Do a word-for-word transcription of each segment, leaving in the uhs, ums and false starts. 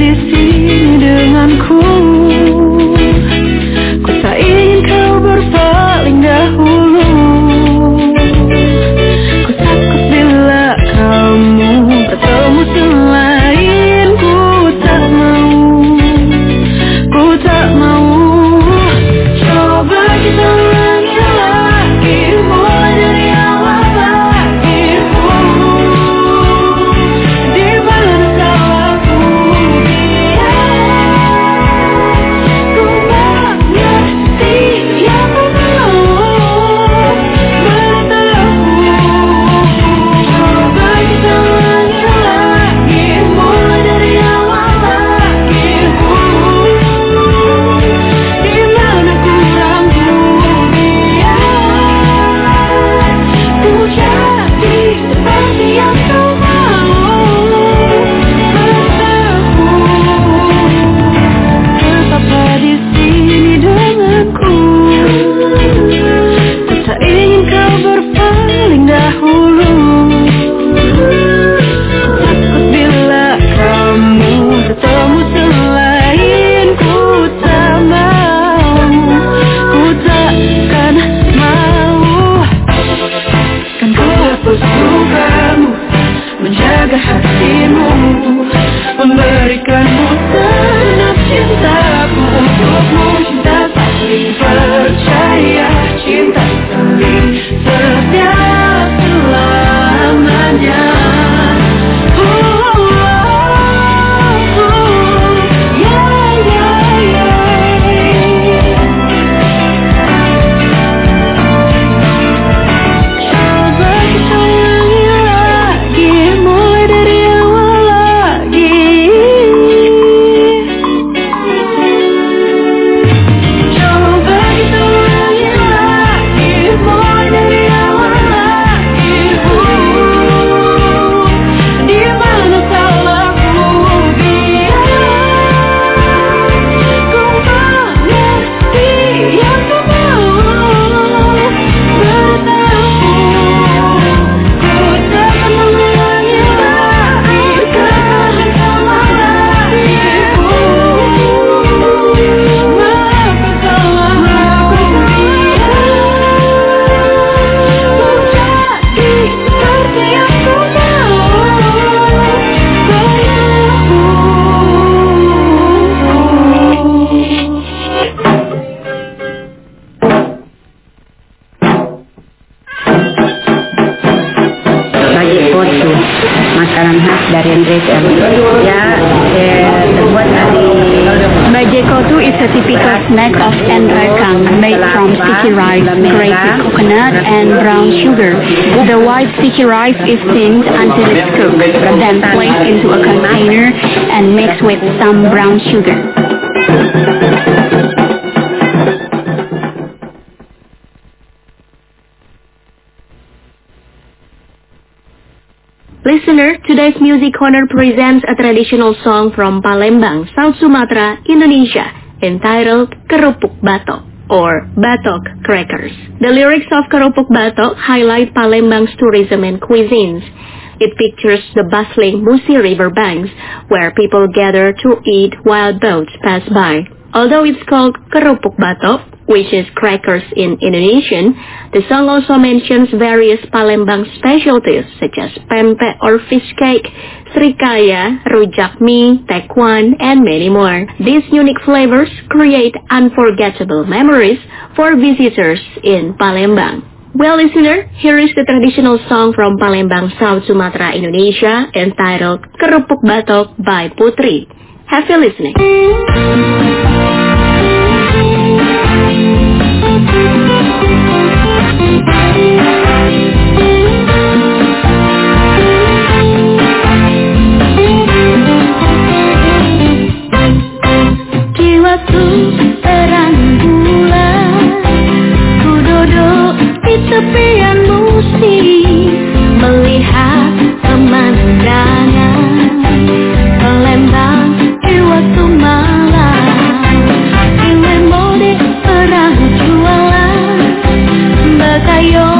di sini denganku. Ku tak ingin kau berpaling dahulu. Ku takut bila kamu bertemu selain. Ku tak mau, ku tak mau. Coba kita ulangi lagi, mulai dari awal lagi. Di mana salahku? Ku mengerti yang ku mau. Beritahu. Coba kita ulangi lagi, mulai dari awal lagi. Di mana kurangku? Ku jadi seperti yang kau mau. Tetaplah di sini denganku. Ku tak ingin kau berpaling dahulu. Ku takut bila kamu bertemu selain. Ku tak mau, ku takkan mau. Kan ku hapus lukamu, menjaga hatimu, memberikanmu segenap cintaku untukmu. Cinta saling percaya, cinta saling setia selamanya. Oh, oh, oh, yeah, yeah, yeah. Coba kita ulangi lagi, mulai dari awal lagi. Coba kita ulangi lagi, mulai dari awal lagi. Di mana salahku? Ku mengerti yang ku mau. Beritahu. Ku takkan mengulangi lagi kesalahan diriku. Maafkan salahku. Ku jadi seperti yang ku mau. Bajik kotu, makanan khas dari Indonesia. Ya, eh, terbuat dari Bajik kotu is a typical snack of Enrekang made from sticky rice, grated coconut, and brown sugar. The white sticky rice is steamed until it's cooked, then placed into a container and mixed with some brown sugar. Listener, today's Music Corner presents a traditional song from Palembang, South Sumatra, Indonesia, entitled Kerupuk Batok or Batok Crackers. The lyrics of Kerupuk Batok highlight Palembang's tourism and cuisines. It pictures the bustling Musi River banks where people gather to eat while boats pass by. Although it's called Kerupuk Batok, which is crackers in Indonesian, the song also mentions various Palembang specialties such as pempek or fish cake, srikaya, rujak mie, tekwan, and many more. These unique flavors create unforgettable memories for visitors in Palembang. Well, listener, here is the traditional song from Palembang, South Sumatra, Indonesia, entitled Kerupuk Batok by Putri. Have a listening. Jiwaku terang bulan, ku duduk di tepian Musi, melihat pemandangan Palembang di waktu malam. Ini mode perahu jualan, bakayo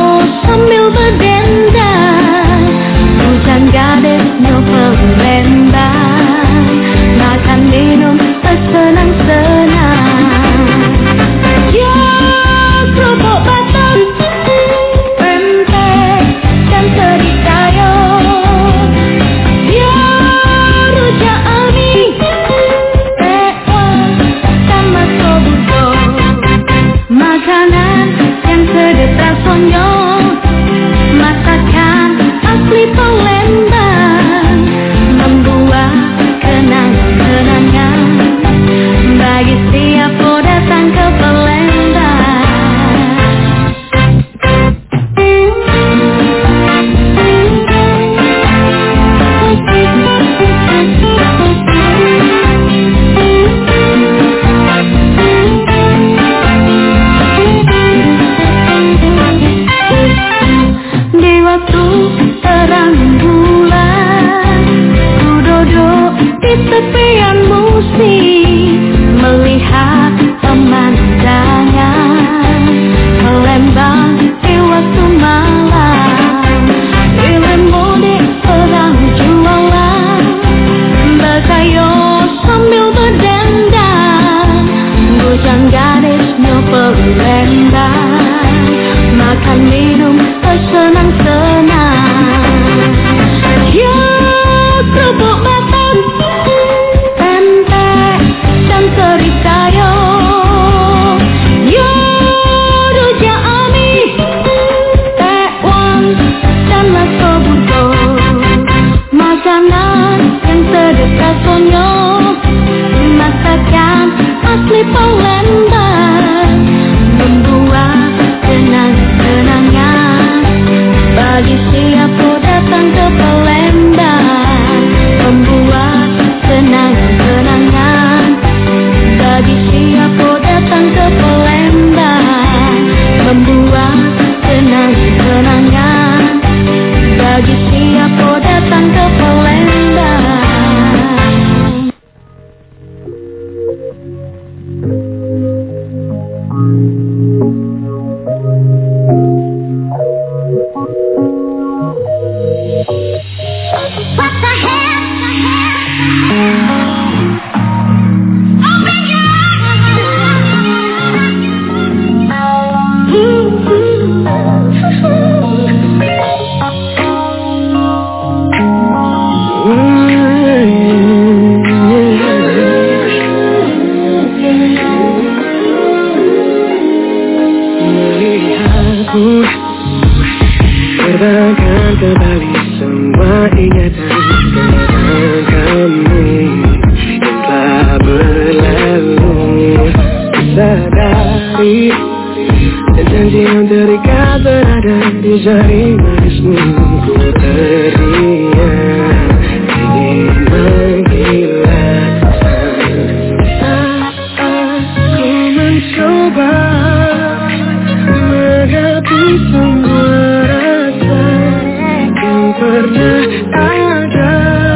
pernah ada,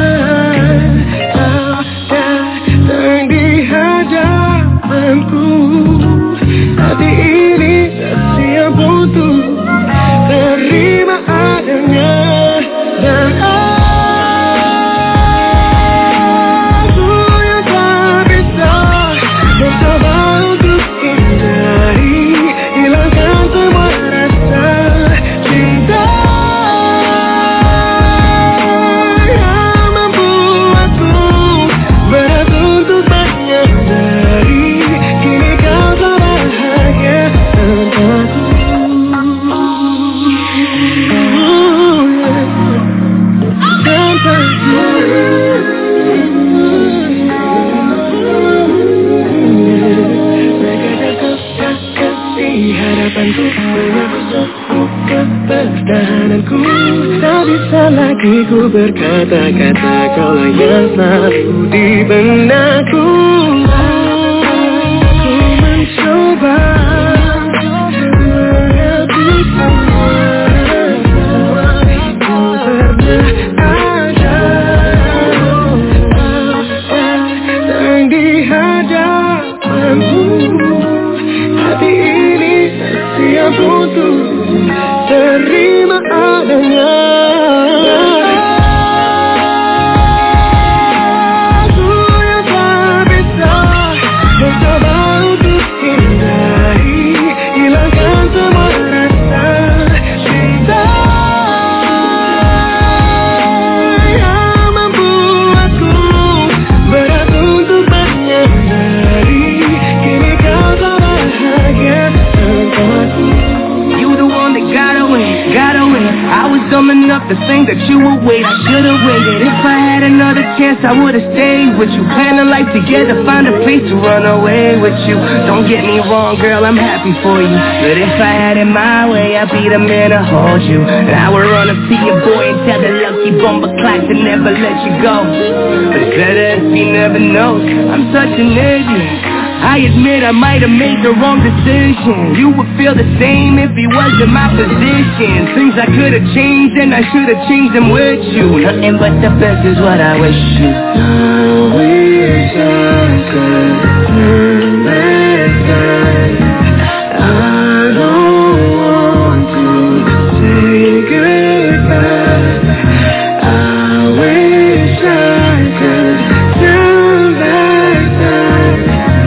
kau datang di hadapanku. Hati ini tak siap untuk terima adanya, dan aku yang tak bisa mencoba untuk hindari, hilangkan semua rasa cinta yang membuatku berat untuk menyadari kini kau tak bahagia tanpaku. Pertahananku tak bisa lagi ku berkata-kata, kaulah yang selalu di benakku. Ku mencoba mengerti semua, ku pernah ada, datang di hadapanmu. Hati ini tak siap untuk terima adanya. Aku yang tak bisa mencoba untuk hindari, hilangkan semua rasa cinta yang membuatku berat untuk menyadari kini kau tak bahagia tanpaku. Gotta win, I was dumb enough to think that you would wait. I should've waited. If I had another chance, I would've stayed with you. Plan a life together, find a place to run away with you. Don't get me wrong, girl, I'm happy for you. But if I had it my way, I'd be the man to hold you. And I would run up to your boy and tell the lucky bomber clock to never let you go. But it's better if he never knows. I'm such an idiot. I admit I might have made the wrong decision. You would feel the same if he was in my position. Things I could have changed and I should have changed them with you. Nothing but the best is what I wish you. I wish I could turn back time. I don't want to say goodbye. I wish I could turn back time.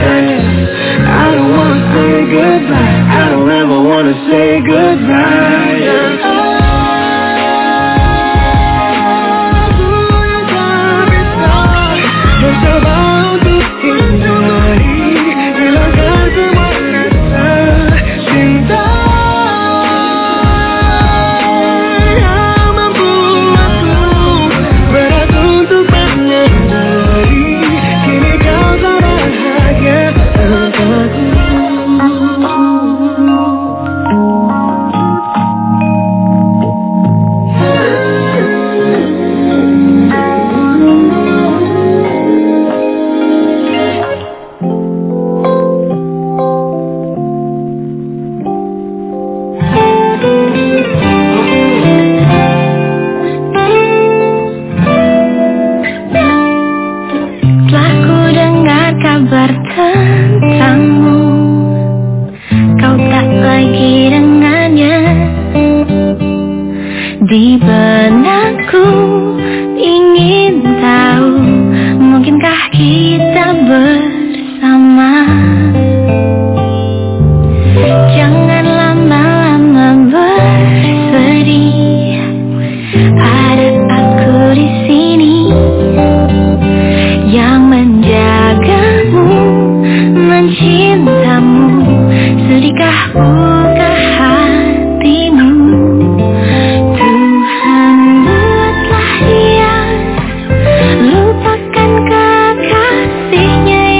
I don't wanna say goodbye. I don't ever wanna say goodbye. Lupakan kekasihnya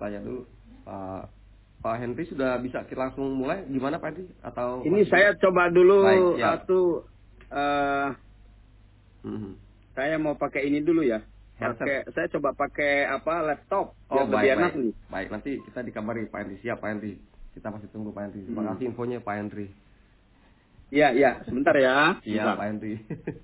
tanya dulu Pak Pak Henry, sudah bisa kita langsung mulai gimana Pak Henry atau ini saya coba dulu baik, ya. satu uh, mm-hmm. Saya mau pakai ini dulu ya. Pakai, saya coba pakai apa laptop. Oh baik, baik. Nih. Baik, nanti kita dikabari Pak Henry. Siap Pak Henry. Kita masih tunggu Pak Henry. Terima kasih infonya Pak Henry. Iya, iya. Sebentar ya. Iya Pak Henry.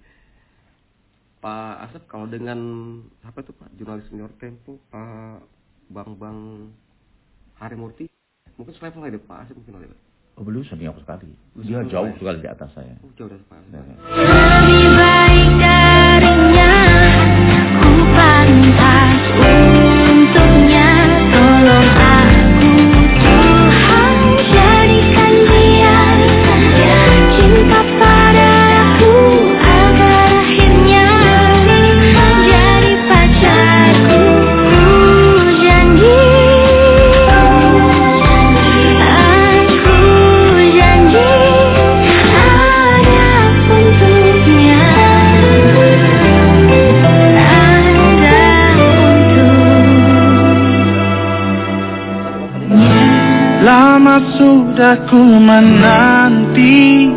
Pak Asep, kalau dengan apa itu Pak, jurnalis senior Tempo, Pak Bang Bang Harimurti, mungkin selevel itu Pak Asep mungkin ada. Oh belum, senior sekali. Dia jauh sekali di atas saya. Oh, jauh dari Pak Asep. Lebih baik darinya, ku pantas untuknya. Tolong aku Tuhan, jadikan dia cinta padaku agar akhirnya jadi pacarku. Janji, aku janji ada untuknya, ada untuknya. Lama sudah ku menanti,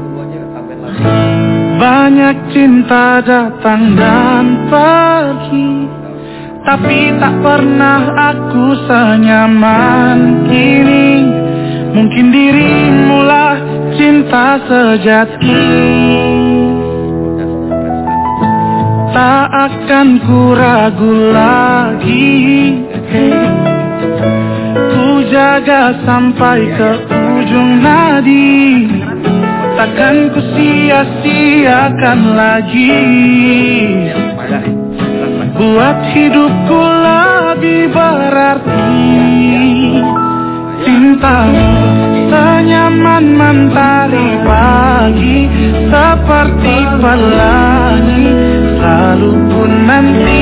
banyak cinta datang dan pergi, tapi tak pernah aku senyaman ini. Mungkin dirimulah cinta sejati, tak akan ku ragu lagi. Ku jaga sampai ke ujung nadi, takkan ku sia-siakan lagi. Buat hidupku lebih berarti, cintamu senyaman mentari pagi, seperti pelangi selalu pun nanti.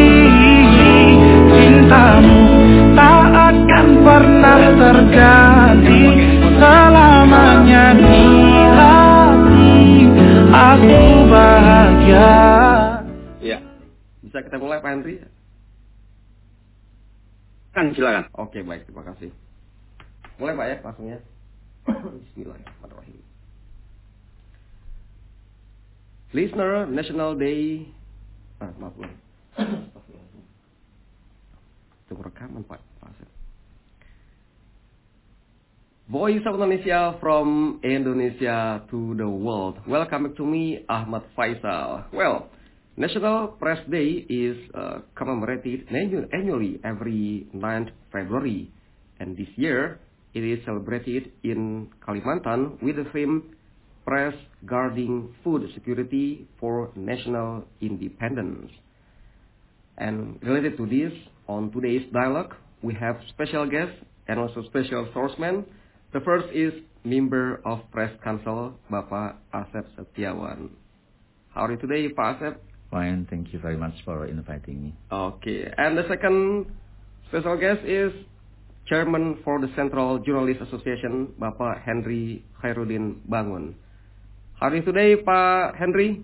Cintamu tak akan pernah terganti, selamanya di hati aku bahagia. Ya, bisa kita mulai Pak Henry? Kan silakan. Oke baik, terima kasih. Mulai Pak ya, langsungnya. Bismillahirrahmanirrahim. Listener National Day. Ah, maaf lah. Tunggu rekaman Pak. Voice of Indonesia from Indonesia to the world. Welcome to me, Ahmad Faisal. Well, National Press Day is uh, commemorated annually every ninth February. And this year, it is celebrated in Kalimantan with the theme Press Guarding Food Security for National Independence. And related to this, on today's dialogue, we have special guests and also special sourcemen. The first is member of Press Council, Bapak Asep Setiawan. How are you today, Pak Asep? Fine, thank you very much for inviting me. Okay, and the second special guest is Chairman for the Central Journalists Association, Bapak Henry Khairuddin Bangun. How are you today, Pak Henry?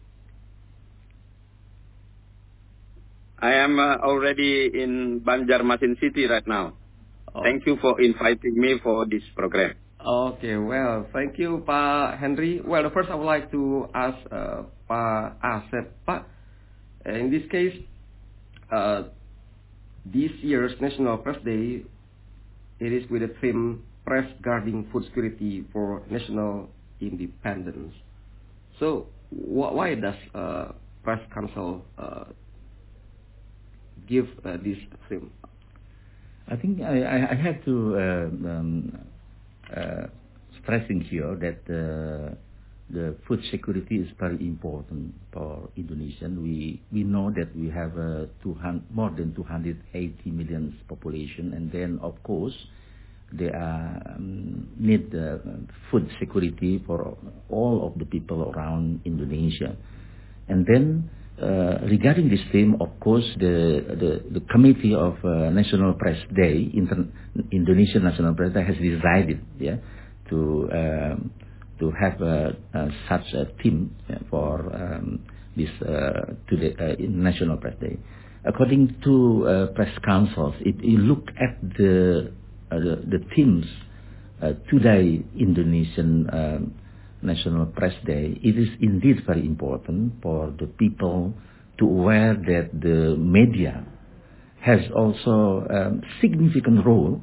I am uh, already in Banjarmasin City right now. Oh. Thank you for inviting me for this program. Okay, well, thank you, Pak Henry. Well, first I would like to ask uh, Pak Asep, Pak, in this case, uh, this year's National Press Day, it is with the theme Press Guarding Food Security for National Independence. So, wh- why does uh, Press Council uh, give uh, this theme? I think I, I, I have to uh, um, uh, stressing here that uh, the food security is very important for Indonesian. We we know that we have uh, two hundred, more than two hundred eighty million population, and then of course they are, um, need uh, food security for all of the people around Indonesia, and then. Uh, regarding this theme, of course, the the, the Committee of uh, National Press Day, Inter- Indonesian National Press Day, has decided, yeah, to um, to have uh, uh, such a theme yeah, for um, this uh, today uh, National Press Day. according to uh, press councils, if you look at the uh, the, the themes uh, today Indonesian um, National Press Day, it is indeed very important for the people to aware that the media has also a um, significant role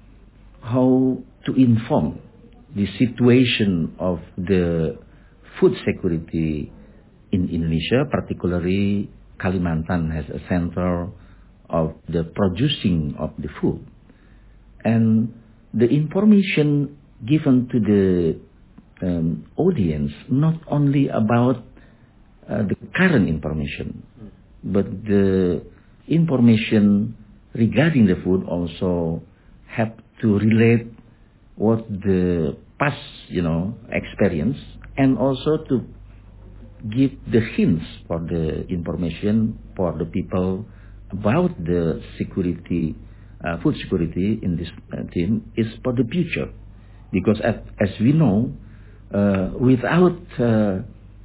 how to inform the situation of the food security in Indonesia, particularly Kalimantan has a center of the producing of the food. And the information given to the um, audience, not only about uh, the current information, but the information regarding the food also have to relate what the past, you know, experience, and also to give the hints for the information for the people about the security, uh, food security in this uh, team is for the future. Because as, as we know, uh, without uh,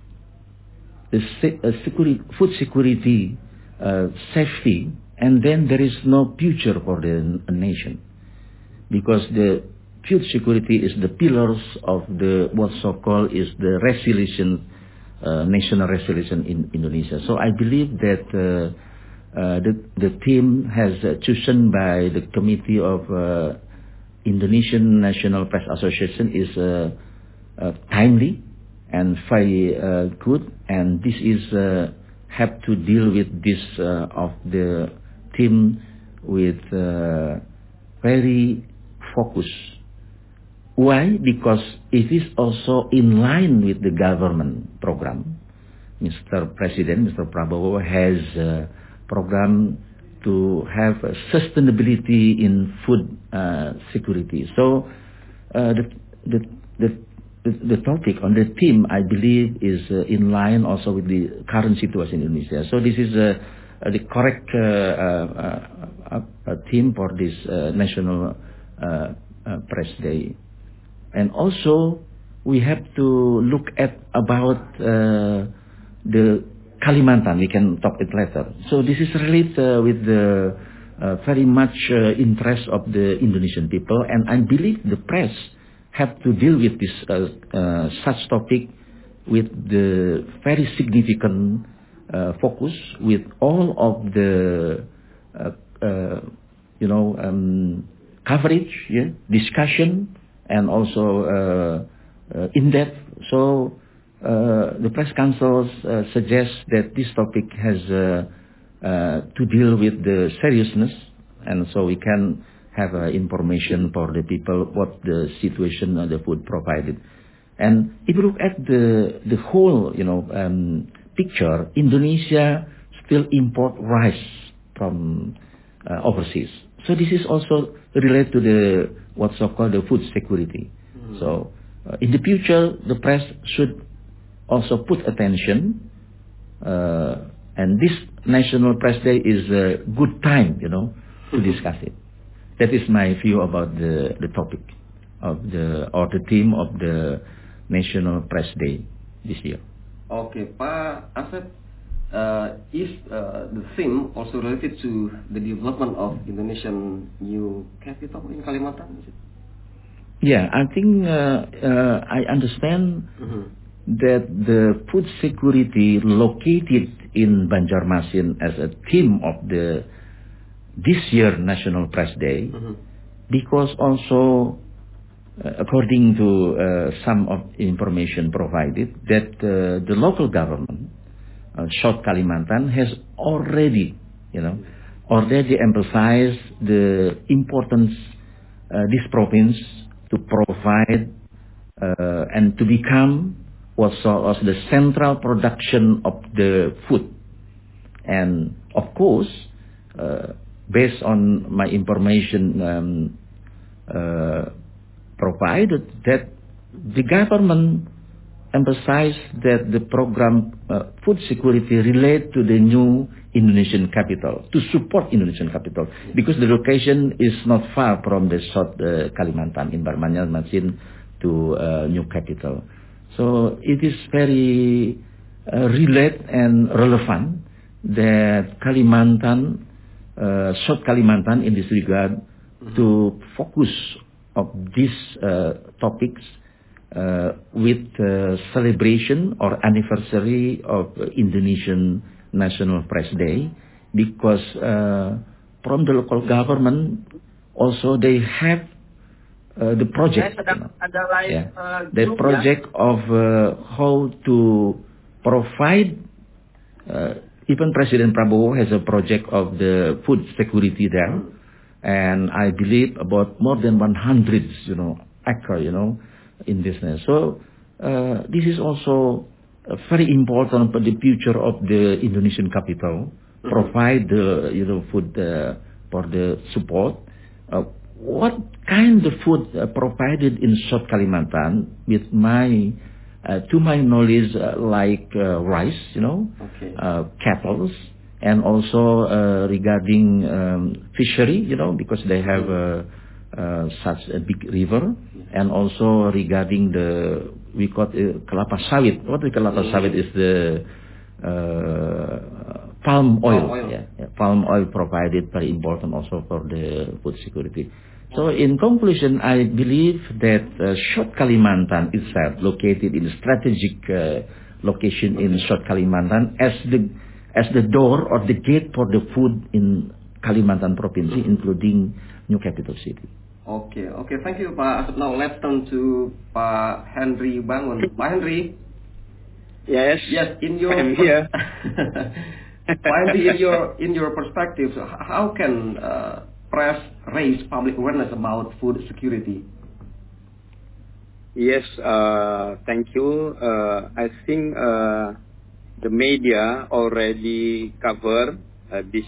the se- uh, security, food security uh, safety, and then there is no future for the nation. Because the food security is the pillars of the what so-called is the resilience, uh, national resilience in Indonesia. So I believe that uh, uh, the the team has uh, chosen by the committee of uh, Indonesian National Press Association is uh, uh, timely and very uh, good, and this is uh, have to deal with this uh, of the team with uh, very focus. Why? Because it is also in line with the government program. Mister President, Mister Prabowo has a program to have a sustainability in food uh, security. So uh, the, the, the, the, the topic on the theme, I believe, is uh, in line also with the current situation in Indonesia. So this is uh, uh, the correct uh, uh, uh, uh, theme for this uh, National uh, uh, Press Day. And also, we have to look at about uh, the Kalimantan. We can talk it later. So this is related uh, with the uh, very much uh, interest of the Indonesian people, and I believe the press have to deal with this uh, uh, such topic with the very significant uh, focus with all of the uh, uh, you know um, coverage, yeah, discussion, and also uh, uh, in depth. So. Uh, the press councils uh, suggest that this topic has uh, uh, to deal with the seriousness, and so we can have uh, information for the people what the situation of the food provided. And if you look at the the whole, you know, um, picture, Indonesia still import rice from uh, overseas. So this is also related to the what's so-called the food security. Mm-hmm. So uh, in the future, the press should also put attention, uh, and this National Press Day is a good time, you know, to discuss it. That is my view about the, the topic of the, or the theme of the National Press Day this year. Okay, Pak Asep, uh, is uh, the theme also related to the development of Indonesian new capital in Kalimantan? Is it? Yeah, I think uh, uh, I understand mm-hmm. that the food security located in Banjarmasin as a theme of the this year National Press Day, mm-hmm. because also uh, according to uh, some of information provided that uh, the local government, uh, South Kalimantan, has already, you know, already emphasized the importance uh, this province to provide uh, and to become also as the central production of the food. And of course, uh, based on my information um, uh, provided, that the government emphasized that the program uh, food security relate to the new Indonesian capital, to support Indonesian capital, because the location is not far from the South uh, Kalimantan in Banjarmasin to uh, new capital. So it is very uh, relate and relevant that Kalimantan, uh, South Kalimantan in this regard, mm-hmm. to focus on these uh, topics uh, with uh, celebration or anniversary of Indonesian National Press Day, because uh, from the local government also they have uh, the project, you know, yeah, the project of uh, how to provide, uh, even President Prabowo has a project of the food security there, and I believe about more than one hundred, you know, acre, you know, in business. So uh, this is also uh, very important for the future of the Indonesian capital. Mm-hmm. Provide the, you know, food uh, for the support. Uh, what kind of food uh, provided in South Kalimantan, with my, uh, to my knowledge, uh, like uh, rice, you know, okay. uh, cattle, and also uh, regarding um, fishery, you know, because they have uh, uh, such a big river, and also regarding the, we call it kelapa sawit. What is kelapa sawit is the uh, palm oil. Palm oil. Yeah, yeah, palm oil provided, very important also for the food security. So in conclusion, I believe that uh, South Kalimantan itself, located in a strategic uh, location in South Kalimantan, as the as the door or the gate for the food in Kalimantan province, including new capital city. Okay, okay, thank you, Pak Asep. Now let's turn to Pak Henry Bangun. Pak Henry. Yes. Yes, in your I'm here. Pak Henry, in your in your perspective, how can uh, press raise public awareness about food security? Yes, uh, thank you. Uh, I think uh, the media already cover uh, this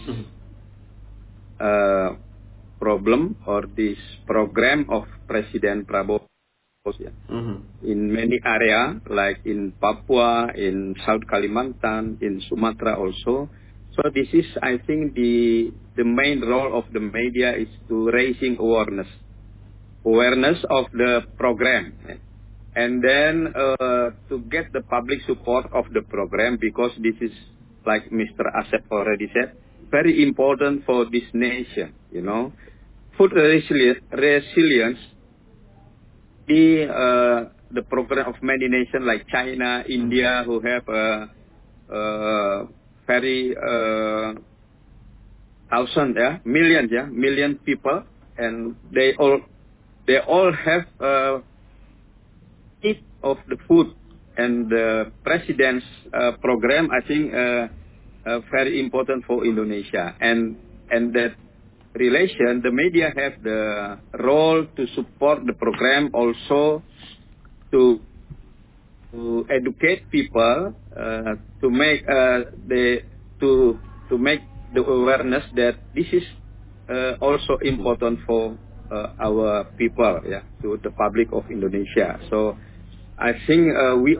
uh, problem or this program of President Prabowo mm-hmm. in many areas, like in Papua, in South Kalimantan, in Sumatra also. So this is, I think, the the main role of the media is to raising awareness, awareness of the program, and then uh, to get the public support of the program, because this is, like Mister Asep already said, very important for this nation. You know, food resilience, resilience the uh, the program of many nations like China, India, who have a uh, uh, very uh, thousand, yeah, millions, yeah, million people, and they all they all have uh, need of the food, and the president's uh, program, I think, uh, uh, very important for Indonesia, and and that relation, the media have the role to support the program, also to to educate people, uh, to make uh, the to to make the awareness that this is uh, also important for uh, our people, yeah, to the public of Indonesia. So I think uh, we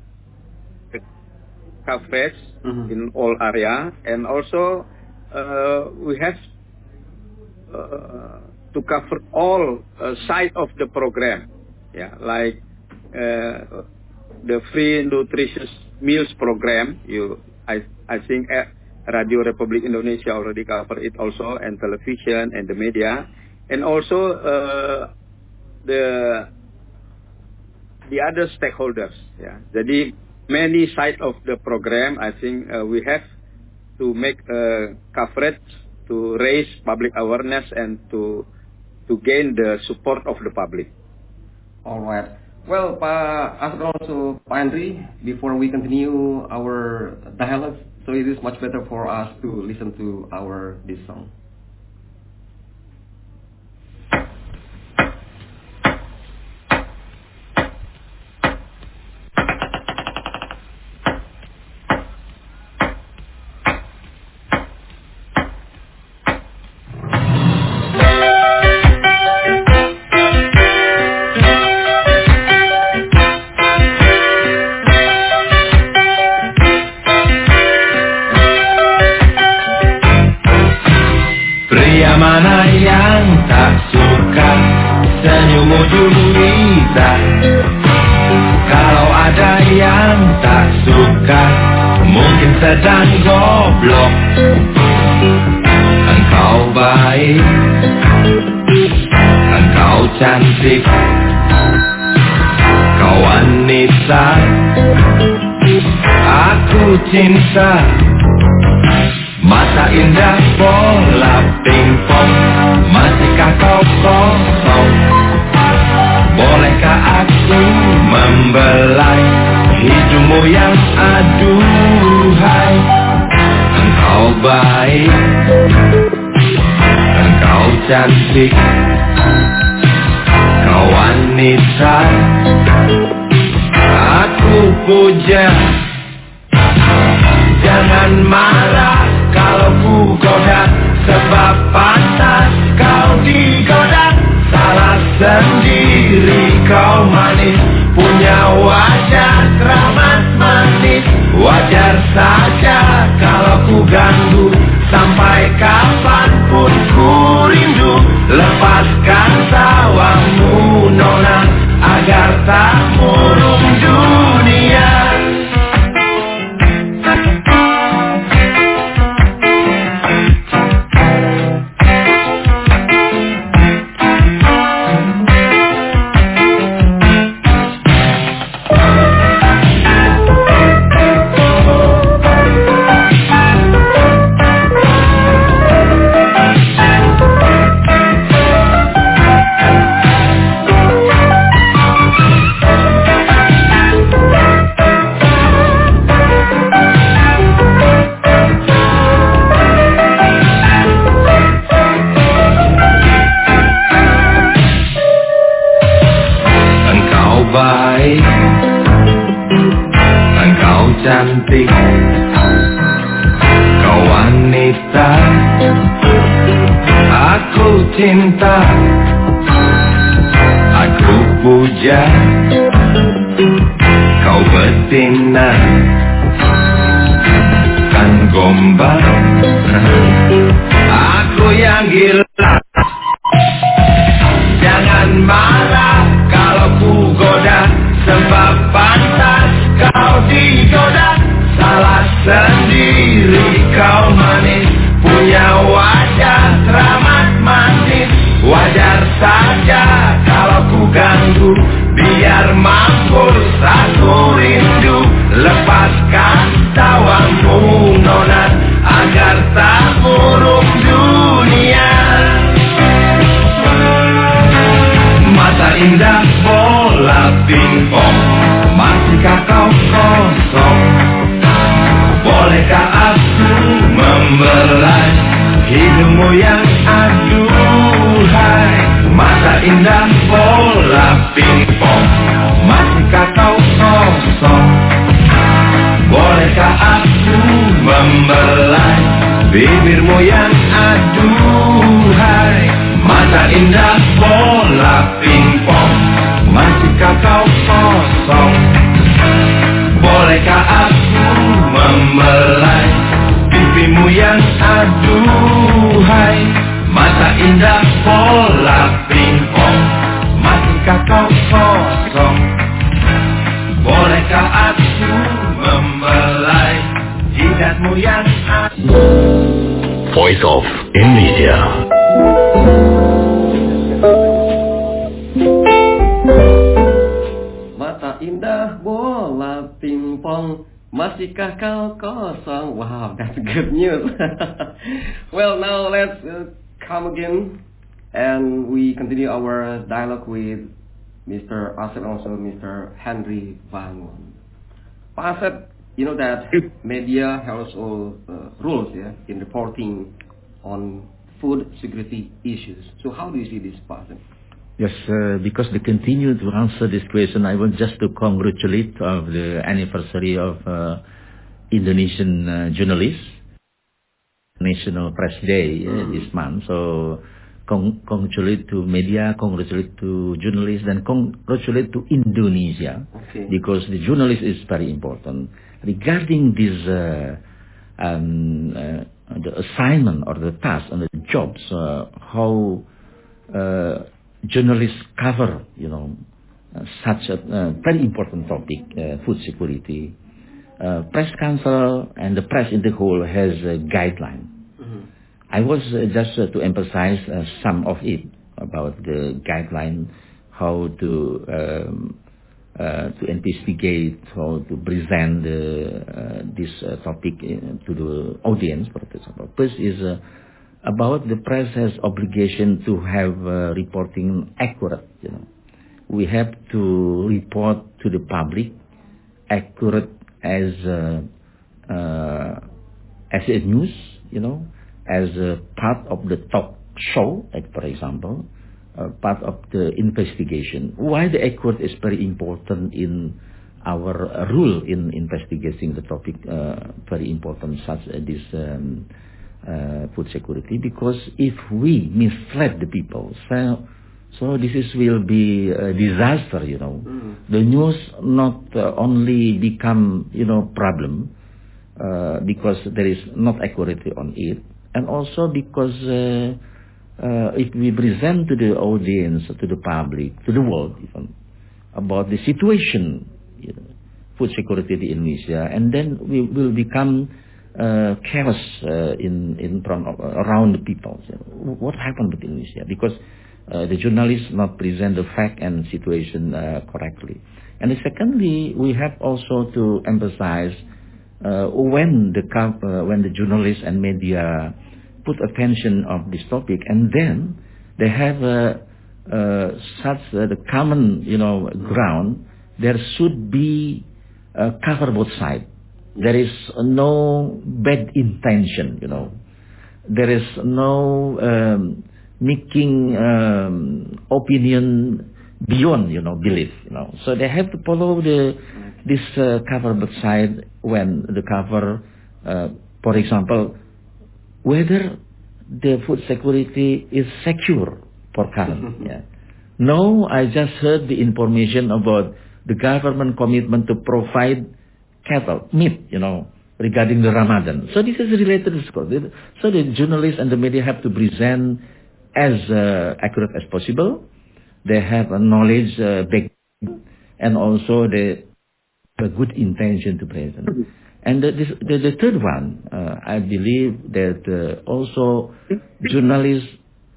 coverage mm-hmm. in all area, and also uh, we have uh, to cover all uh, side of the program, yeah, like uh, the free nutritious meals program. You, I, I think uh, Radio Republic Indonesia already covered it also, and television and the media, and also uh, the the other stakeholders. Yeah, jadi many side of the program. I think uh, we have to make uh, coverage to raise public awareness and to to gain the support of the public. All right. Well, Pak Asep, also Pak Henry, before we continue our dialogue, so it is much better for us to listen to our this song. Mana yang tak suka senyummu Julita? Kalau ada yang tak suka mungkin sedang goblok. Engkau baik, engkau cantik, kau wanita, aku cinta. Mata indah bola pingpong, masihkah kau kosong? Bolehkah aku membelai hidungmu yang aduhai? Engkau baik, engkau cantik, kau wanita, aku puja. Jangan marah kalau ku goda, sebab pantas kau digoda. Salah sendiri kau manis, punya wajah keramat manis. Wajar saja kalau ku ganggu, sampai kapanpun ku rindu. Lepaskan tawamu nona, agar tak murung dunia. Cantik, kau wanita, aku cinta, aku puja. Kau betina, kan gombal, aku yang gila. Jangan marah kalau ku goda, sebab pantas kau digoda. Salah sendiri kau manis, punya wajah keramat manis. Wajar saja kalau ku ganggu, biar mampus aku rindu. Lepaskan tawamu nona, agar tak murung dunia. Mata indah bola pingpong, masihkah kau kosong? Bolehkah aku membelai hidungmu yang aduhai? Mata indah bola pingpong, masihkah kau kosong? Bolehkah aku membelai bibirmu yang aduhai? Mata indah bola pingpong, masihkah kau kosong? Bolehkah aku membelai pipimu yang aduhai? Mata indah bola pingpong, masihkah kau kosong? Bolehkah aku membelai jidatmu yang aduhai? Voice of Indonesia. Mata indah bola pingpong, masihkah kau kosong? Wow, that's good news. Well, now let's uh, come again and we continue our dialogue with Mister Asep and also Mister Henry Bangun. Pak Asep, you know that media has all uh, rules, yeah, in reporting on food security issues. So how do you see this, Pak Asep? Yes, uh, because to continue to answer this question, I want just to congratulate of the anniversary of uh, Indonesian uh, journalists, National Press Day uh, mm. this month. So con- congratulate to media, congratulate to journalists, and congratulate to Indonesia, okay. because the journalist is very important. Regarding this, uh, um, uh, the assignment or the task and the jobs, uh, how uh, journalists cover, you know, uh, such a uh, very important topic, uh, food security. uh, press council and the press in the whole has a guideline. Mm-hmm. I was uh, just uh, to emphasize uh, some of it about the guideline, how to um, uh, to investigate, how to present the, uh, this uh, topic to the audience. For example, first is uh, about the press has obligation to have uh, reporting accurate. You know, we have to report to the public accurate as uh, uh, as a news. You know, as a part of the talk show, like for example. Uh, part of the investigation. Why the accurate is very important in our uh, rule in investigating the topic, uh, very important such as this um, uh, food security, because if we mislead the people, so, so this is will be a disaster, you know. Mm. The news not uh, only become, you know, problem, uh, because there is not accuracy on it, and also because uh, Uh, if we present to the audience, to the public, to the world even, about the situation, you know, food security in Indonesia, and then we will become uh, chaos uh, in in front of, around the people. You know, what happened with Indonesia? Because uh, the journalists not present the fact and situation uh, correctly. And secondly, we have also to emphasize uh, when the uh, when the journalists and media put attention of this topic, and then they have uh, uh, such uh, the common, you know, ground. There should be uh, cover both sides. There is no bad intention, you know. There is no um, making um, opinion beyond, you know, belief, you know. So they have to follow the this uh, cover both side when the cover, uh, for example, whether the food security is secure for current. Yeah. No, I just heard the information about the government commitment to provide cattle, meat, you know, regarding the Ramadan. So this is related to school. So the journalists and the media have to present as uh, accurate as possible. They have a knowledge uh, back, and also the, the good intention to present. And the, this, the, the third one, uh, I believe that uh, also journalists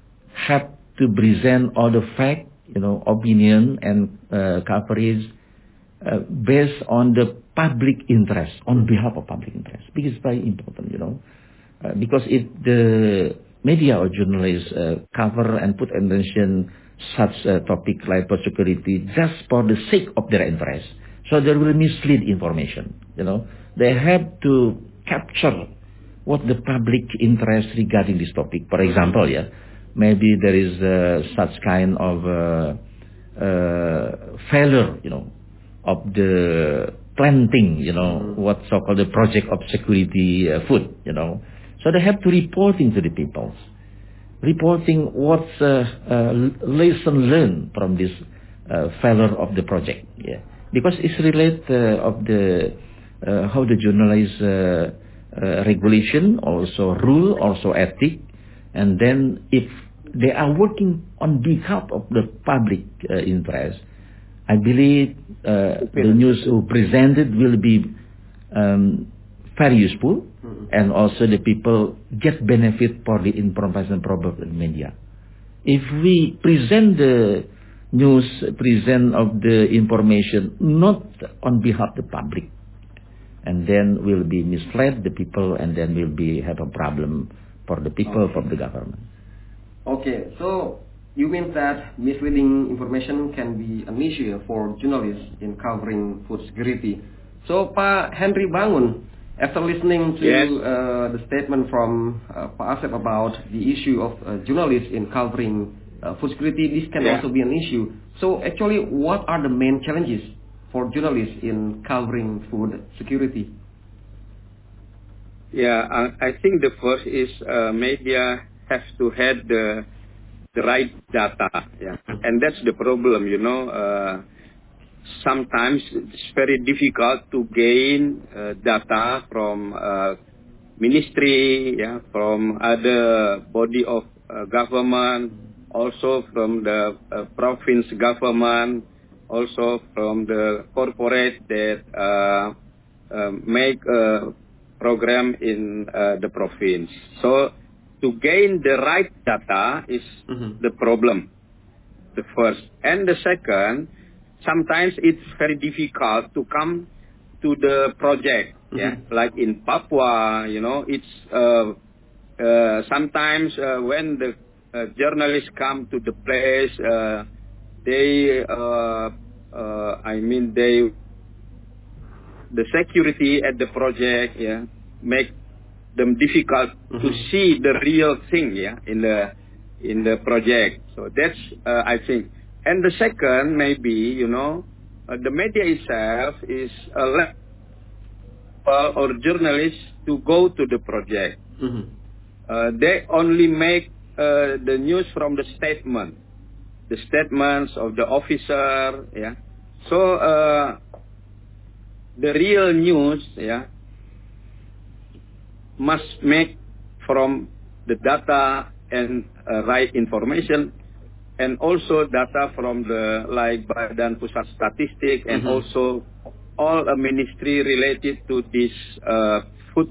have to present all the fact, you know, opinion and uh, coverage uh, based on the public interest, on behalf of public interest. Because it's very important, you know. Uh, because if the media or journalists uh, cover and put attention such a topic like food security just for the sake of their interest, so there will mislead information, you know. They have to capture what the public interest regarding this topic. For example, yeah, maybe there is uh, such kind of uh, uh, failure, you know, of the planting, you know, what's so-called the project of security uh, food, you know. So they have to reporting to the people, reporting what's uh, uh, lesson learned from this uh, failure of the project, yeah, because it's related uh, of the Uh, how the journalist uh, uh, regulation, also rule, also ethic, and then if they are working on behalf of the public uh, interest, I believe uh, the news presented will be um, very useful, mm-hmm. and also the people get benefit for the information provided in media. If we present the news, present of the information not on behalf of the public, and then will be misled the people, and then will be have a problem for the people, okay. for the government. Okay, so you mean that misleading information can be an issue for journalists in covering food security. So, Pak Henry Bangun, after listening to yes. uh, the statement from uh, Pak Asep about the issue of uh, journalists in covering uh, food security, this can yeah. also be an issue. So, actually, what are the main challenges for journalists in covering food security? Yeah, I, I think the first is uh, media has to have the the right data, yeah, and that's the problem, you know. Uh, sometimes it's very difficult to gain uh, data from uh, ministry, yeah, from other body of uh, government, also from the uh, province government, also from the corporate that uh, uh, make a program in uh, the province. So to gain the right data is mm-hmm. the problem, the first. And the second, sometimes it's very difficult to come to the project. Mm-hmm. Yeah, like in Papua, you know, it's uh, uh, sometimes uh, when the uh, journalists come to the place, uh, they, uh, uh, I mean, they, the security at the project, yeah, make them difficult mm-hmm. to see the real thing, yeah, in the in the project. So that's, uh, I think. And the second, maybe, you know, uh, the media itself is a level or journalists to go to the project. Mm-hmm. Uh, they only make uh, the news from the statement, the statements of the officer, yeah. So uh, the real news, yeah, must make from the data and uh, right information, and also data from the like Badan Pusat Statistik, and mm-hmm. also all a ministry related to this uh, food.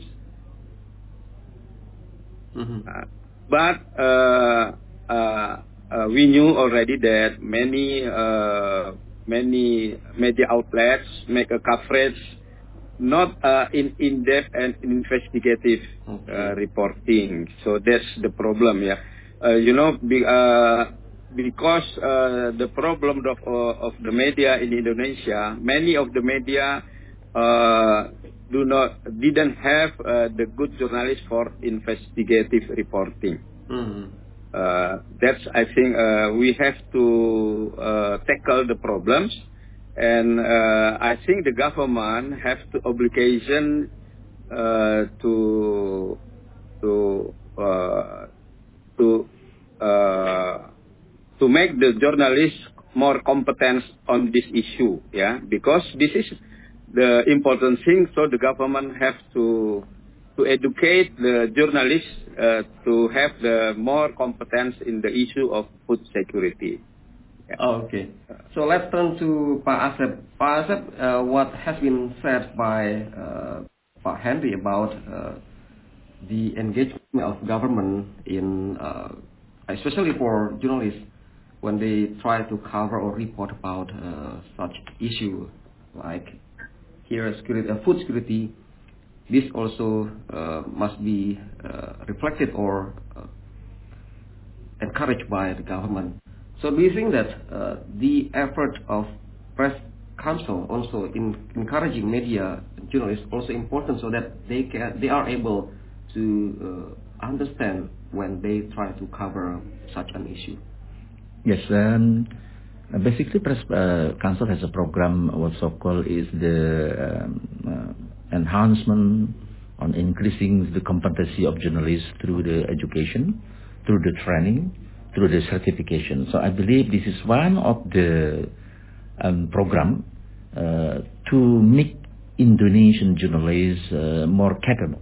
Mm-hmm. Uh, but uh, uh, uh, we knew already that many uh, many media outlets make a coverage not uh, in in-depth and investigative okay. uh, reporting. So that's the problem, yeah. Uh, you know, be, uh, because uh, the problem of uh, of the media in Indonesia, many of the media uh, do not didn't have uh, the good journalists for investigative reporting. Mm-hmm. Uh, that's I think uh, we have to uh, tackle the problems. And uh, I think the government has the obligation uh, to to uh, to uh, to make the journalists more competent on this issue, yeah, because this is the important thing. So the government has to to educate the journalists uh, to have the more competence in the issue of food security. Yeah. Oh, okay. So let's turn to Pak Asep. Pak Asep, uh, what has been said by uh, Pak Henry about uh, the engagement of government in, uh, especially for journalists, when they try to cover or report about uh, such issue like here security, uh, food security, this also uh, must be uh, reflected or uh, encouraged by the government. So do you think that uh, the effort of press council also in encouraging media journalists also important so that they can they are able to uh, understand when they try to cover such an issue? Yes, um, basically press uh, council has a program what so called is the um, uh, enhancement on increasing the competency of journalists through the education, through the training, through the certification. So I believe this is one of the um, program uh, to make Indonesian journalists uh, more capable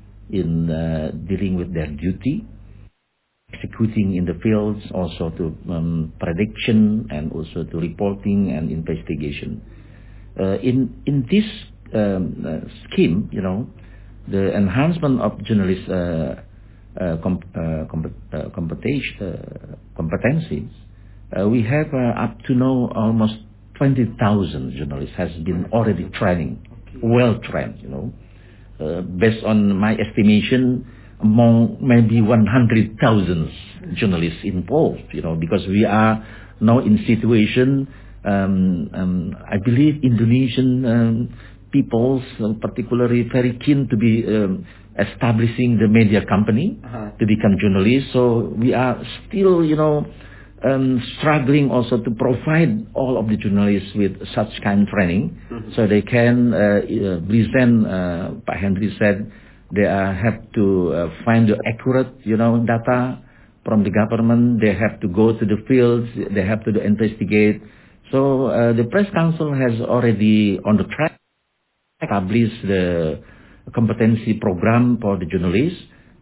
in uh, dealing with their duty, executing in the fields, also to um, prediction and also to reporting and investigation. Uh, in in this um, uh, scheme, you know, the enhancement of journalists' uh, Uh, comp, uh, comp, uh, competence, uh, competencies, uh, we have uh, up to now almost twenty thousand journalists has been already training, okay. well trained, you know. Uh, based on my estimation, among maybe one hundred thousand journalists involved, you know, because we are now in situation, um, um, I believe Indonesian um, peoples, uh, particularly very keen to be um, establishing the media company uh-huh. to become journalists. So we are still, you know, um, struggling also to provide all of the journalists with such kind of training, mm-hmm. so they can uh, uh, present. Uh, Pak Henry said they uh, have to uh, find the accurate, you know, data from the government. They have to go to the fields. They have to do investigate. So uh, the press council has already on the track established the competency program for the journalists,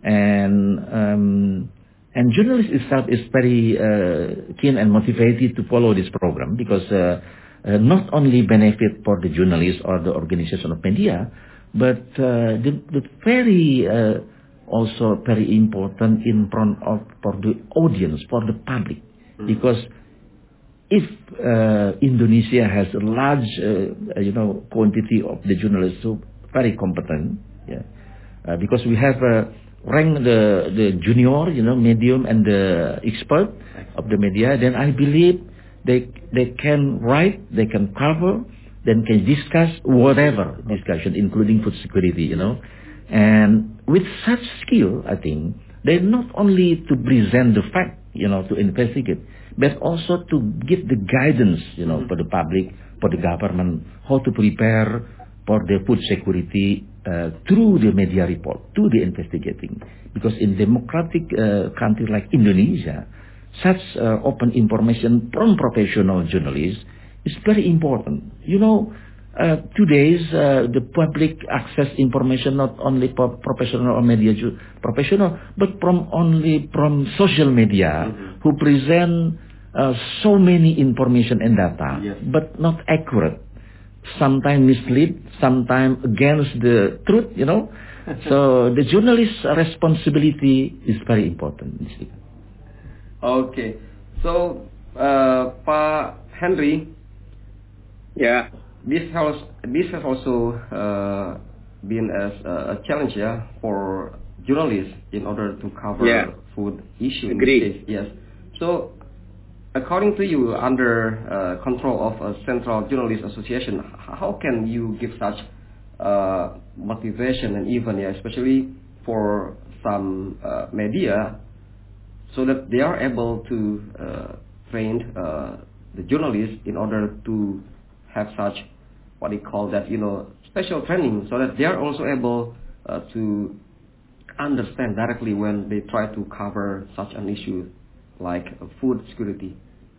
and um, and journalists itself is very uh, keen and motivated to follow this program because uh, uh, not only benefit for the journalists or the organization of media, but uh, the, the very uh, also very important in front of for the audience, for the public, mm-hmm. because if uh, Indonesia has a large, uh, you know, quantity of the journalists who very competent, yeah, uh, because we have uh, ranked the the junior, you know, medium and the expert of the media, then I believe they they can write, they can cover, then can discuss whatever discussion, including food security, you know, and with such skill, I think they not only to present the fact, you know, to investigate, but also to give the guidance, you know, mm-hmm. for the public, for the government, how to prepare for the food security uh, through the media report, through the investigating. Because in democratic uh, country like Indonesia, such uh, open information from professional journalists is very important. You know, uh, today's uh, the public access information not only for professional or media professional, but from only from social media, mm-hmm. who present uh, so many information and data, yes. but not accurate. Sometimes mislead, sometimes against the truth, you know. So the journalist's responsibility is very important. Okay. So, uh, Pak Henry, yeah, this has this has also uh, been as a, a challenge, yeah, for journalists in order to cover yeah. food issue. Agree. In this case. Yes. So, according to you, under uh, control of a Central Journalists Association, how can you give such uh, motivation and even, yeah, especially for some uh, media, so that they are able to uh, train uh, the journalists in order to have such, what they call that, you know, special training, so that they are also able uh, to understand directly when they try to cover such an issue like uh, food security.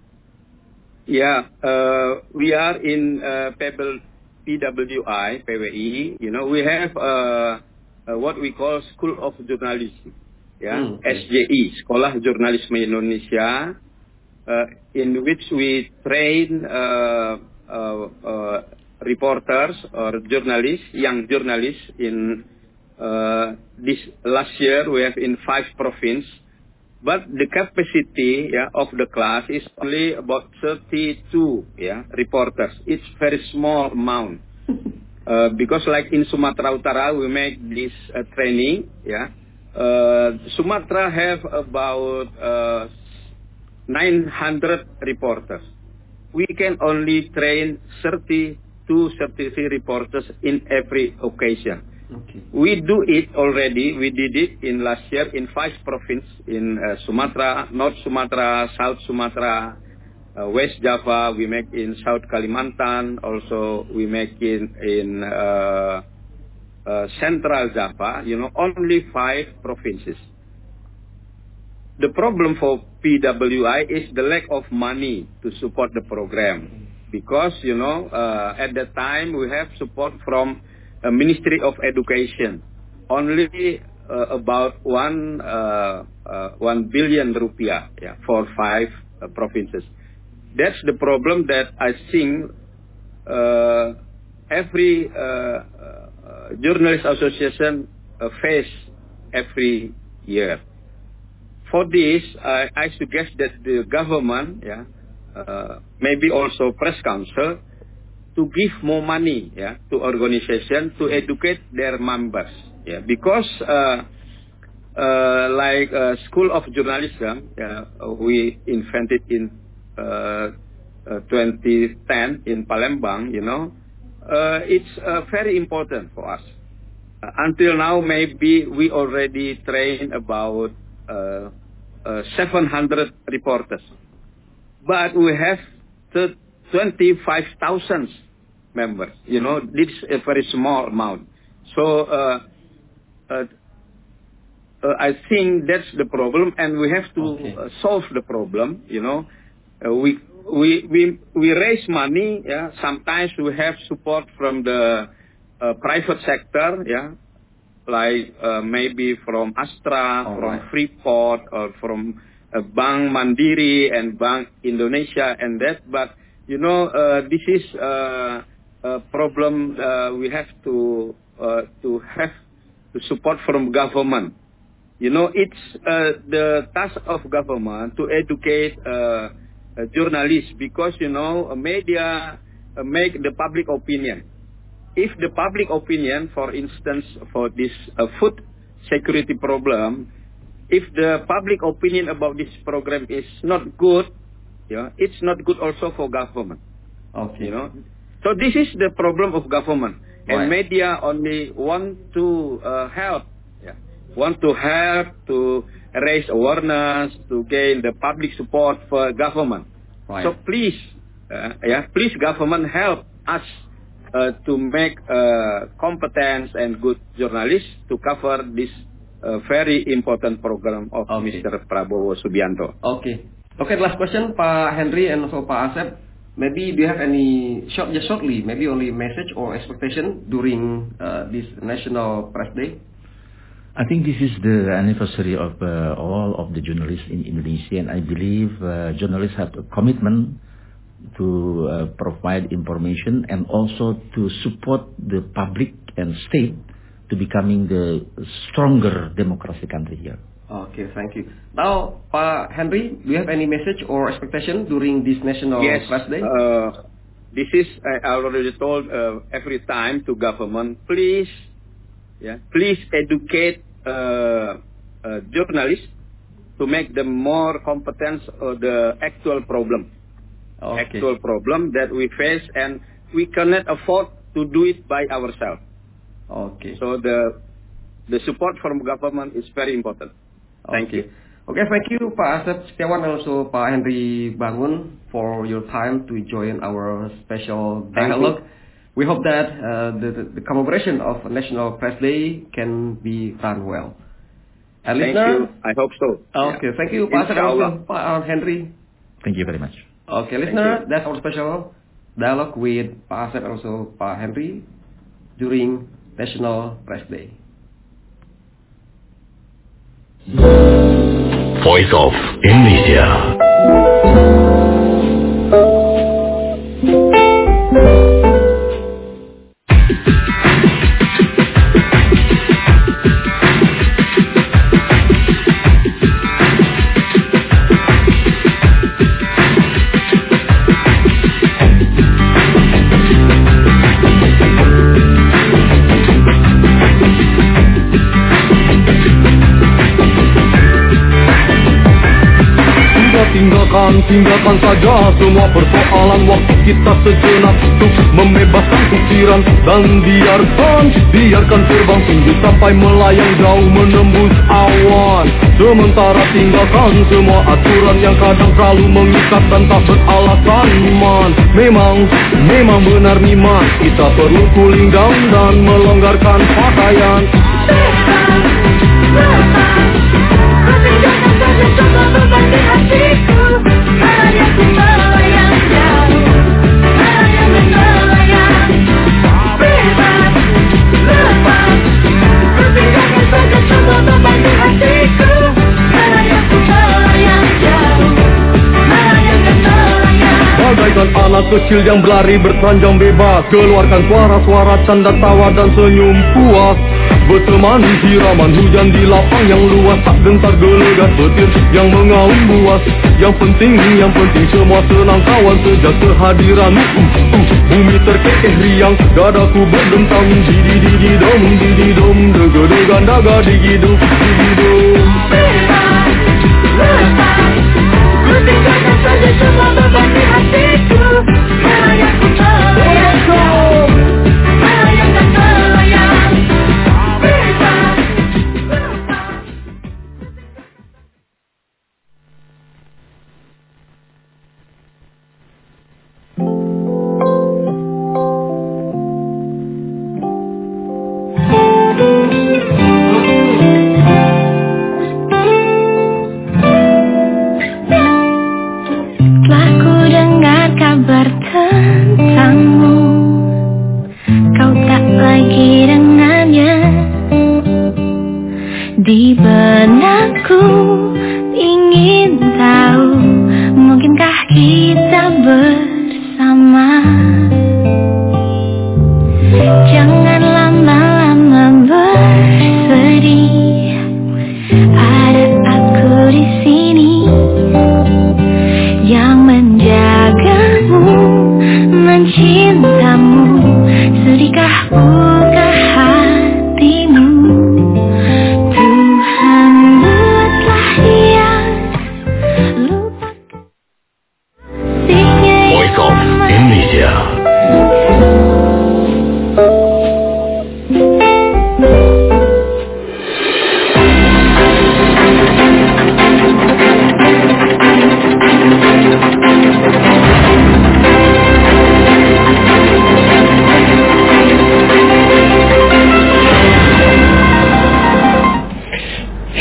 Yeah, uh, we are in uh, P W I, P W I, you know, we have uh, uh, what we call School of Journalism, yeah, mm, okay. S J I, Sekolah Jurnalisme Indonesia, uh, in which we train uh, uh, uh, reporters or journalists, young journalists in uh, this last year we have in five provinces. But the capacity, yeah, of the class is only about thirty-two, yeah, reporters. It's very small amount. uh, because like in Sumatra Utara, we make this uh, training, yeah. Uh, Sumatra have about uh, nine hundred reporters. We can only train thirty-two, thirty-three reporters in every occasion. Okay. We do it already. We did it in last year in five provinces in uh, Sumatra, North Sumatra, South Sumatra, uh, West Java. We make in South Kalimantan. Also, we make in in uh, uh, Central Java. You know, only five provinces. The problem for P W I is the lack of money to support the program, because you know uh, at that time we have support from Uh, Ministry of Education, only uh, about one uh, uh, one billion rupiah, yeah, for five uh, provinces. That's the problem that I think uh, every uh, uh, journalist association uh, face every year. For this, I, I suggest that the government, yeah, uh, maybe also press council, to give more money, yeah, to organization to educate their members, yeah, because uh, uh, like uh, School of Journalism, yeah, we invented in uh, uh, twenty ten in Palembang, you know, uh, it's uh, very important for us. Uh, until now, maybe we already trained about uh, uh, seven hundred reporters, but we have twenty-five thousand members. You know, this is a very small amount. So uh, uh, uh, I think that's the problem, and we have to okay. uh, solve the problem. You know, uh, we we we we raise money. Yeah, sometimes we have support from the uh, private sector. Yeah, like uh, maybe from Astra, All from right. Freeport, or from uh, Bank Mandiri and Bank Indonesia, and that. But you know, uh, this is uh, a problem uh, we have to uh, to have to support from government. You know, it's uh, the task of government to educate uh, uh, journalists because, you know, media uh, make the public opinion. If the public opinion, for instance, for this uh, food security problem, if the public opinion about this program is not good, yeah, it's not good also for government. Okay. You know, so this is the problem of government, and right. media only want to uh, help, yeah, want to help to raise awareness, to gain the public support for government. Right. So please, uh, yeah, please government help us uh, to make uh, competent and good journalists to cover this uh, very important program of okay. Mister Prabowo Subianto. Okay. Okay, last question, Pak Henry and also Pak Asep. Maybe do you have any short, just shortly, maybe only message or expectation during uh, this National Press Day? I think this is the anniversary of uh, all of the journalists in Indonesia, and I believe uh, journalists have a commitment to uh, provide information and also to support the public and state to becoming the stronger democracy country here. Okay, thank you. Now, Pak Henry, do you have any message or expectation during this National yes, Press Day? Uh, this is, I already told uh, every time to government, please, yeah, please educate uh, uh, journalists to make them more competent of the actual problem. Okay. Actual problem that we face, and we cannot afford to do it by ourselves. Okay. So the the support from government is very important. Thank okay. you. Okay, thank you Pak Asep Setiawan and also Pak Henry Bangun for your time to join our special dialogue. We hope that uh, the, the, the commemoration of National Press Day can be done well. And thank listener, you. I hope so. Okay, yeah. thank you Pak Asep and also Pak Henry. Thank you very much. Okay, listener, that's our special dialogue with Pak Asep and also Pak Henry during National Press Day. Voice of Indonesia. Tinggalkan saja semua persoalan, waktu kita sejenak untuk membebaskan pikiran. Dan biarkan, biarkan terbang tinggi sampai melayang jauh menembus awan. Sementara tinggalkan semua aturan yang kadang selalu mengikat dan tak beralasan man. Memang, memang benar niman, kita perlu cooling down dan melonggarkan pakaian. Bagaikan anak kecil yang berlari bertelanjang bebas, keluarkan suara-suara canda tawa dan senyum puas. Bertemani siraman hujan di lapang yang luas, tak gentar gelegar petir yang mengaum buas. Yang penting, yang penting semua senang kawan sejak kehadiran uh, uh, bumi terkekeh riang, dadaku berdentang didi-didi-dom, didi-dom, dega-degan daga digiduk, digidum. Lepas, lepas, ku tinggalkan saja semua beban di hatiku. Melayang ku melayang jauh, melayang dan melayang. Di benakku ingin tahu, mungkinkah kita bersama.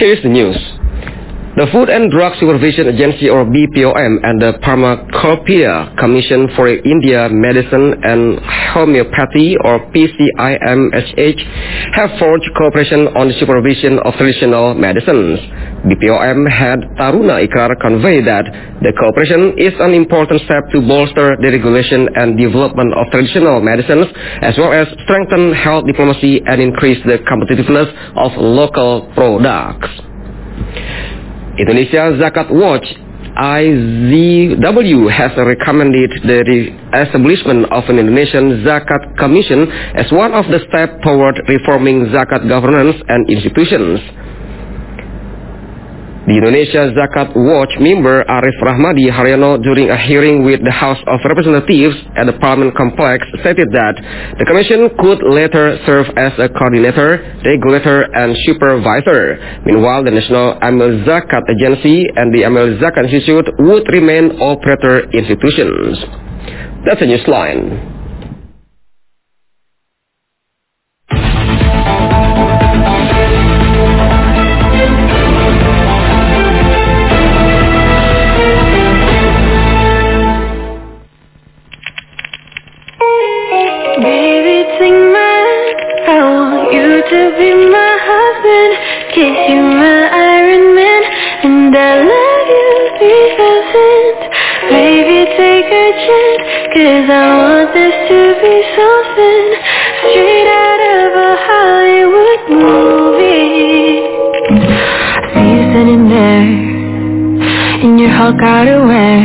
Here is the news. The Food and Drug Supervision Agency, or B P O M, and the Pharmacopoeia Commission for India Medicine and Homeopathy, or P C I M H H, have forged cooperation on the supervision of traditional medicines. B P O M head Taruna Ikrar conveyed that the cooperation is an important step to bolster the regulation and development of traditional medicines, as well as strengthen health diplomacy and increase the competitiveness of local products. Indonesia Zakat Watch I Z W has recommended the establishment of an Indonesian Zakat Commission as one of the steps toward reforming zakat governance and institutions. The Indonesia Zakat Watch member Arif Rahmadi Haryono, during a hearing with the House of Representatives at the Parliament complex, stated that the Commission could later serve as a coordinator, regulator, and supervisor. Meanwhile, the National Amil Zakat Agency and the Amil Zakat Institute would remain operator institutions. That's a newsline. Kiss you my Iron Man, and I love you three thousand. Baby, take a chance, cause I want this to be something straight out of a Hollywood movie. I see you standing there, in your Hulk outerwear,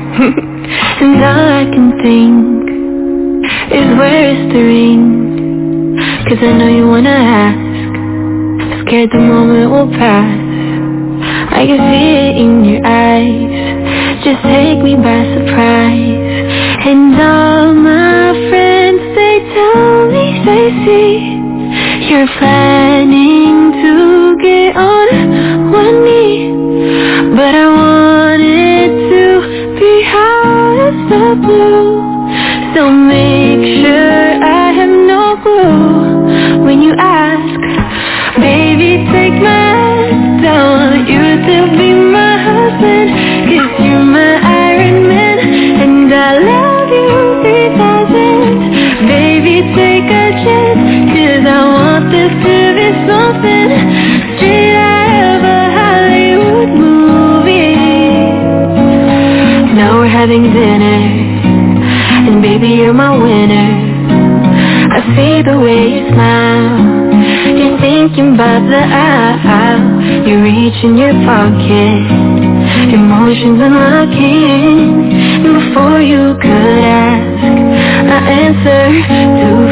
and all I can think is where is the ring, cause I know you wanna ask, scared the moment will pass. I can see it in your eyes, just take me by surprise. And all my friends, they tell me, they see you're planning to get on one knee, but I want it to be out of the blue, so make sure I have no clue when you ask. Baby, take my hand, I want you to be my husband, cause you're my Iron Man, and I love you three thousand. Baby, take a chance, cause I want this to be something straight out of a Hollywood movie. Now we're having dinner, and baby, you're my winner. I see the way you smile, you're thinking about the aisle, you reach in your pocket, emotions unlocking, and before you could ask, I answer to